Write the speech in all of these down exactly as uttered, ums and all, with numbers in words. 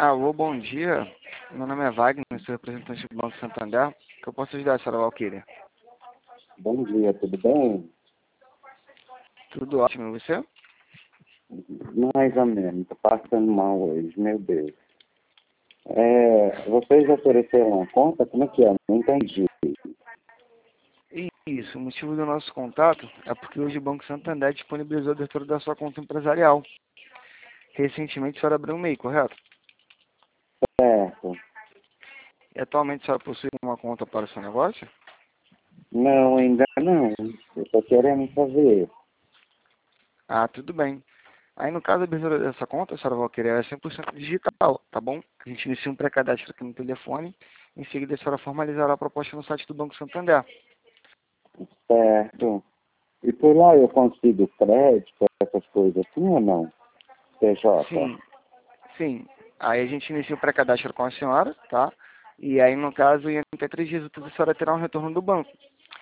Alô, bom dia. Meu nome é Wagner, sou representante do Banco Santander. Que eu posso ajudar a senhora Valquíria? Bom dia, tudo bem? Tudo ótimo, e você? Mais ou menos, tô passando mal hoje, meu Deus. É, vocês ofereceram uma conta? Como é que é? Não entendi. Isso, o motivo do nosso contato é porque hoje o Banco Santander disponibilizou a abertura da sua conta empresarial. Recentemente a senhora abriu um M E I, correto? Certo. E atualmente a senhora possui uma conta para o seu negócio? Não, ainda não. Eu tô querendo fazer. Ah, tudo bem. Aí no caso a abertura dessa conta, a senhora Valquíria, é cem por cento digital, tá bom? A gente inicia um pré-cadastro aqui no telefone, em seguida a senhora formalizará a proposta no site do Banco Santander. Certo. E por lá eu consigo crédito, essas coisas assim ou não? P J? Sim, sim. Aí a gente inicia o pré-cadastro com a senhora, tá? E aí, no caso, em até três dias úteis, a senhora terá um retorno do banco.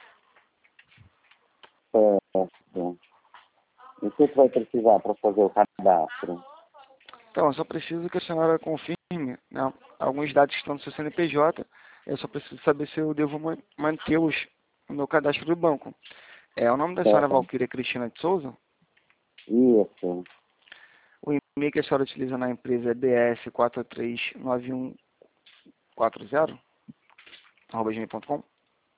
Certo. E o que que vai precisar para fazer o cadastro? Então, eu só preciso que a senhora confirme, né, alguns dados que estão no seu C N P J. Eu só preciso saber se eu devo man- mantê-los no meu cadastro do banco. É, o nome da senhora Certo. Valquíria Cristina de Souza. Isso. O e-mail que a senhora utiliza na empresa é b s quatro três nove um quatro zero, arroba gmail ponto com.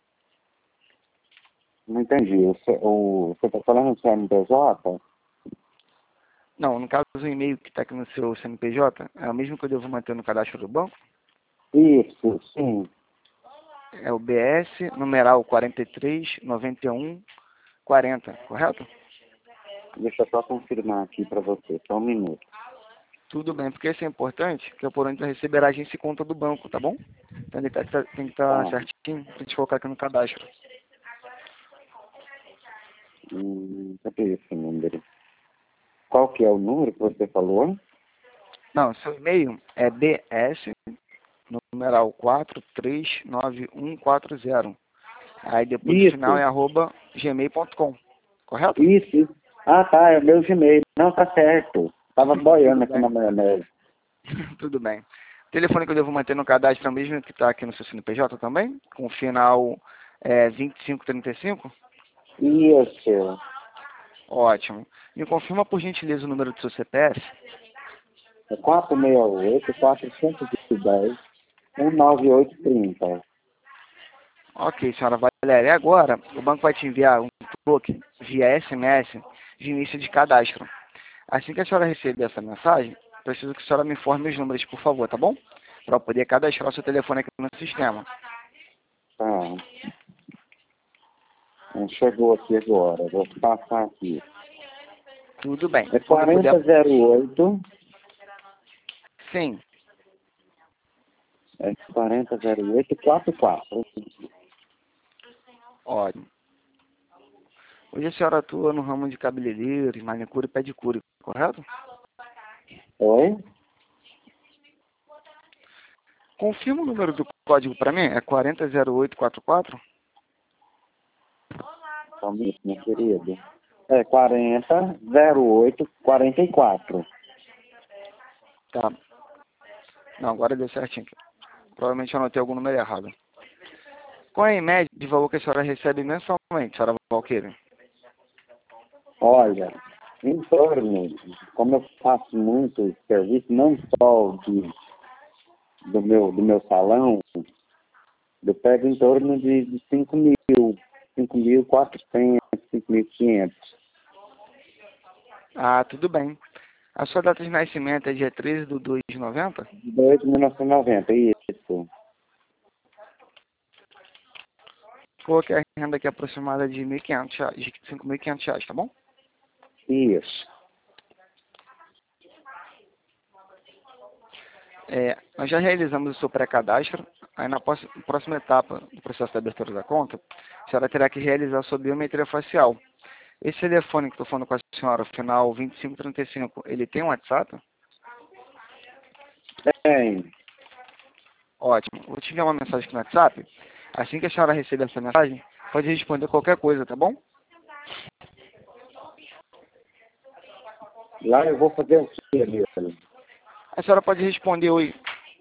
Não entendi. O, C- o, você está falando do C N P J? Não, no caso, o e-mail que está aqui no seu C N P J é o mesmo que eu devo manter no cadastro do banco. Isso, sim. É o B S, numeral quarenta e três, noventa e um, quarenta, correto? Deixa eu só confirmar aqui para você, só um minuto. Tudo bem, porque isso é importante, que é por onde vai receber a agência e conta do banco, tá bom? Então ele tá- tá- tem que estar Tá. certinho pra gente colocar aqui no cadastro. Hum, cadê esse número? Qual que é o número que você falou? Não, seu e-mail é B S, numeral quatro três nove um quatro zero. Aí depois o final é Isso, arroba gmail ponto com, correto? isso, isso. Ah, tá, é o meu Gmail. Não, tá certo. Tava boiando Tudo aqui na bem, maionese. tudo bem. O telefone que eu devo manter no cadastro é o mesmo que está aqui no seu C N P J também? Com o final é, vinte e cinco trinta e cinco? Isso. Ótimo. Me confirma, por gentileza, o número do seu C P F? É quatro seis oito, quatrocentos e dez, cento e noventa e oito, trinta. Ok, senhora Valéria. E agora, o banco vai te enviar um token via S M S de início de cadastro. Assim que a senhora receber essa mensagem, preciso que a senhora me informe os números, por favor, tá bom? Para eu poder cadastrar o seu telefone aqui no sistema. Tá. É, chegou aqui agora. Vou passar aqui. Tudo bem. É Quando puder. quarenta zero oito. Sim. É quarenta zero oito, quarenta e quatro. Ótimo. Hoje a senhora atua no ramo de cabeleireiro, manicure e pedicure, correto? Oi? Confirma o número do código para mim, é quarenta zero oito quarenta e quatro? Só um minuto, meu querido. É quarenta zero oito, quarenta e quatro. Tá. Não, agora deu certinho aqui. Provavelmente eu anotei algum número errado. Qual é em média de valor que a senhora recebe mensalmente, senhora Valqueira? Olha, em torno, como eu faço muito serviço, não só de, do, meu, do meu salão, eu pego em torno de, de cinco mil, cinco mil e quatrocentos, cinco mil e quinhentos. Ah, tudo bem. A sua data de nascimento é dia treze de dois de noventa? De mil novecentos e noventa, isso. Coloquei a renda aqui aproximada de mil e quinhentos reais, de cinco mil e quinhentos reais, tá bom? Isso. É, nós já realizamos o seu pré-cadastro. Aí na próxima, próxima etapa do processo de abertura da conta, a senhora terá que realizar a sua biometria facial. Esse telefone que estou falando com a senhora, o final vinte e cinco trinta e cinco, ele tem um WhatsApp? Tem. Ótimo. Vou te enviar uma mensagem aqui no WhatsApp. Assim que a senhora receber essa mensagem, pode responder qualquer coisa, tá bom? Lá eu vou fazer o que ali? A senhora pode responder oi.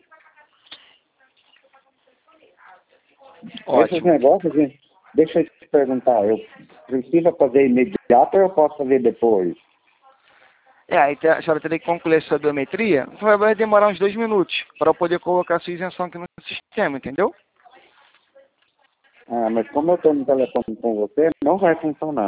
Esses Ótimo. negócios, gente, deixa eu te perguntar, eu preciso fazer imediato ou eu posso fazer depois? É, aí te- a senhora teria que concluir a sua biometria, vai vai demorar uns dois minutos para eu poder colocar a sua isenção aqui no sistema, entendeu? Ah, mas como eu estou no telefone com você, não vai funcionar.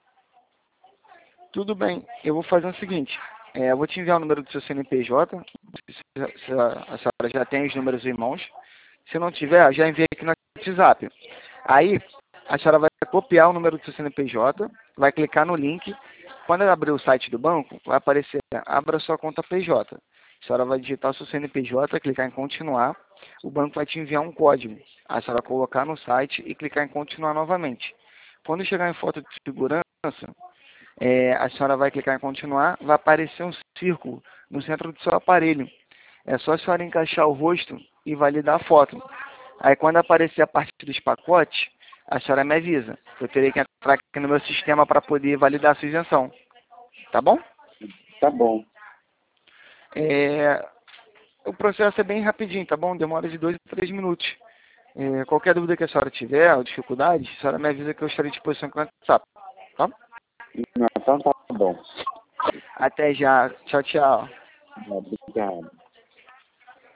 Tudo bem, eu vou fazer o seguinte, é, eu vou te enviar o número do seu C N P J, se, se a, a senhora já tem os números em mãos, se não tiver, já enviei aqui no WhatsApp. Aí, a senhora vai copiar o número do seu C N P J, vai clicar no link, quando ela abrir o site do banco, vai aparecer, abra sua conta P J. A senhora vai digitar o seu C N P J, clicar em continuar, o banco vai te enviar um código, a senhora colocar no site e clicar em continuar novamente. Quando chegar em foto de segurança, é, a senhora vai clicar em continuar, vai aparecer um círculo no centro do seu aparelho. É só a senhora encaixar o rosto e validar a foto. Aí quando aparecer a parte dos pacotes, a senhora me avisa. Eu terei que entrar aqui no meu sistema para poder validar a sua isenção. Tá bom? Tá bom. É, o processo é bem rapidinho, tá bom? Demora de dois a três minutos. É, qualquer dúvida que a senhora tiver, ou dificuldade, a senhora me avisa que eu estarei à disposição com o WhatsApp. Tá? Não, então tá bom. Até já. Tchau, tchau. Obrigado.